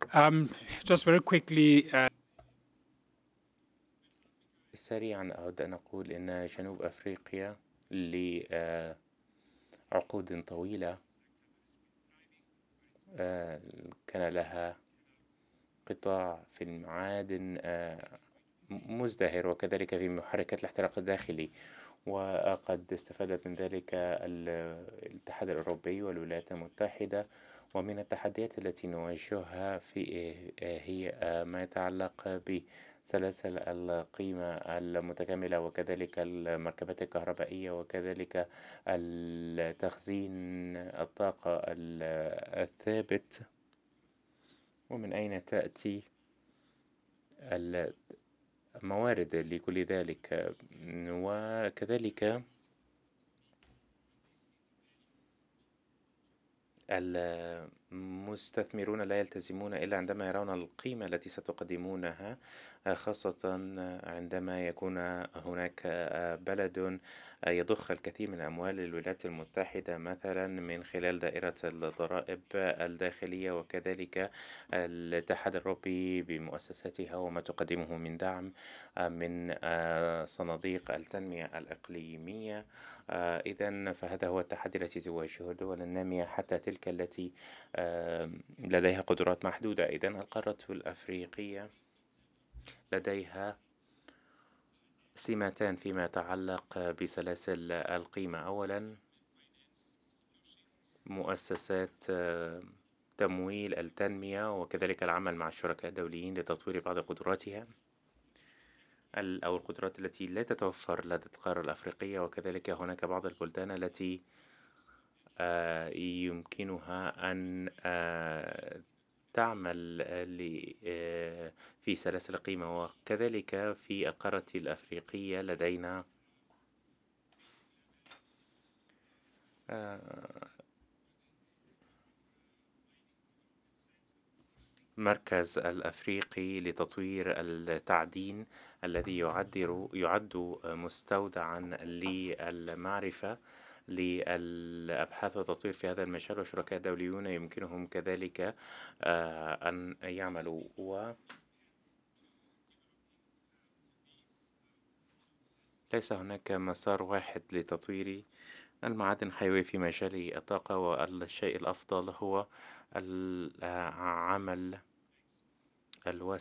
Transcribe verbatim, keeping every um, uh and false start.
Um, just very quickly, uh, سريعا أود أن أقول إن جنوب أفريقيا لعقود طويلة آه، كان لها قطاع في المعادن آه، مزدهر، وكذلك في محركات الاحتراق الداخلي، وقد استفادت من ذلك ال- الاتحاد الأوروبي والولايات المتحدة. ومن التحديات التي نواجهها في هي ما يتعلق بسلاسل القيمة المتكاملة، وكذلك المركبات الكهربائية، وكذلك التخزين الطاقة الثابت. ومن أين تأتي الموارد لكل ذلك؟ وكذلك المستثمرون لا يلتزمون إلا عندما يرون القيمة التي ستقدمونها، خاصة عندما يكون هناك بلد يضخ الكثير من أموال الولايات المتحدة مثلا من خلال دائرة الضرائب الداخلية، وكذلك الاتحاد الأوروبي بمؤسساتها وما تقدمه من دعم من صناديق التنمية الإقليمية. إذا فهذا هو التحدي الذي تواجهه الدول النامية، حتى تلك التي آم، لديها قدرات محدودة. إذا القارة الأفريقية لديها سماتان فيما يتعلق بسلاسل القيمة. أولا، مؤسسات آم، تمويل التنمية، وكذلك العمل مع الشركاء الدوليين لتطوير بعض قدراتها ال- أو القدرات التي لا تتوفر لدى القارة الأفريقية. وكذلك هناك بعض البلدان التي آه، يمكنها أن آه، تعمل ل- آه، في سلاسل القيمة. وكذلك في القارة الأفريقية لدينا آه، مركز الأفريقي لتطوير التعدين، الذي يعدر يعد مستودعا للمعرفة للأبحاث والتطوير في هذا المجال، وشركاء دوليون يمكنهم كذلك آه، أن يعملوا. وليس هناك مسار واحد لتطوير المعادن الحيوية في مجال الطاقة، والشيء الأفضل هو العمل الواسع